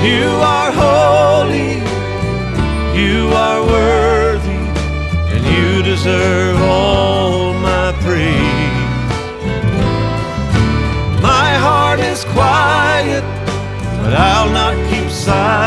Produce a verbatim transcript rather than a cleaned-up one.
You are holy, you are worthy, and you deserve all my praise. My heart is quiet, but I'll not keep silent.